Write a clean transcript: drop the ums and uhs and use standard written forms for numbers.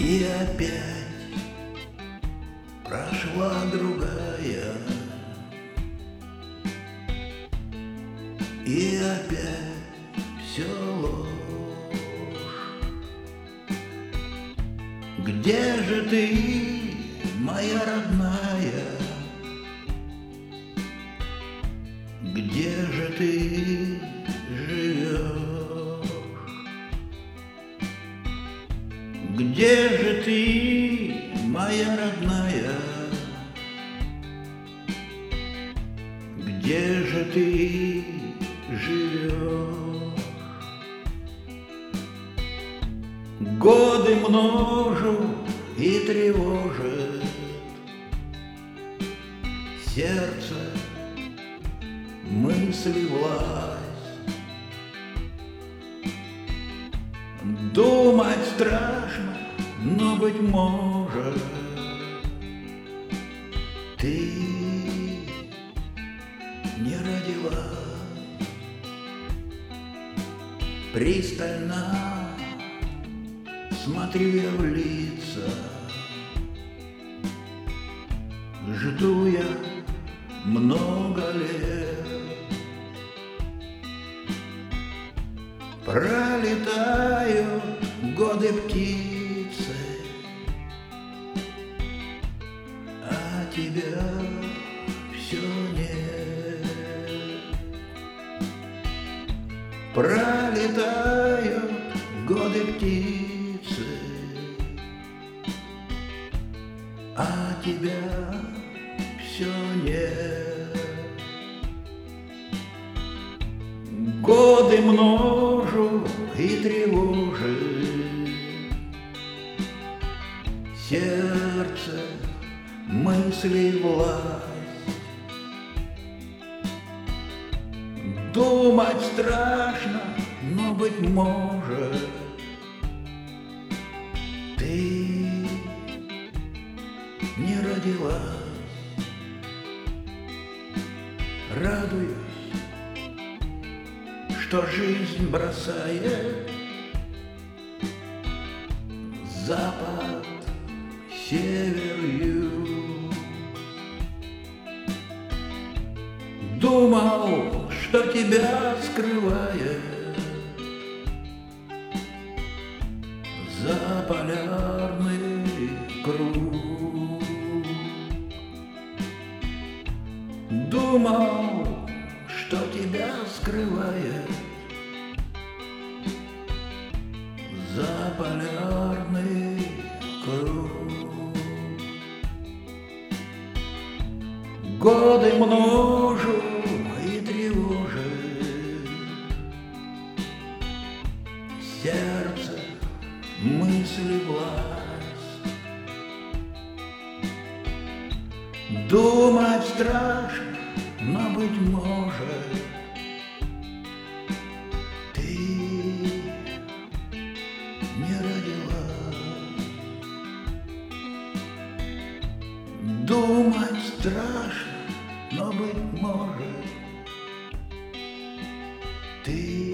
И опять прошла другая, и опять все ложь. Где же ты, моя родная? Где же ты живешь? Где же ты, моя родная? Где же ты живешь? Годы множу и тревожит сердце, мысли власть. Думать страшно, но, быть может, ты не родилась. Пристально смотрю я в лица, жду я много лет. Пролетают годы птицы, а тебя все нет. Пролетают годы птицы, а тебя все нет. Годы множу и тревожит сердце, мысли власть. Думать страшно, но, быть может, ты не родилась. Радуюсь, что жизнь бросает запад, север, юг. Думал, что тебя скрывает заполярный круг. Думал, что тебя скрывает заполярный круг. Годы множу и тревожит сердце, мысли власть. Думать страшно, но, быть может, ты не родилась. Думать страшно, но, быть может, ты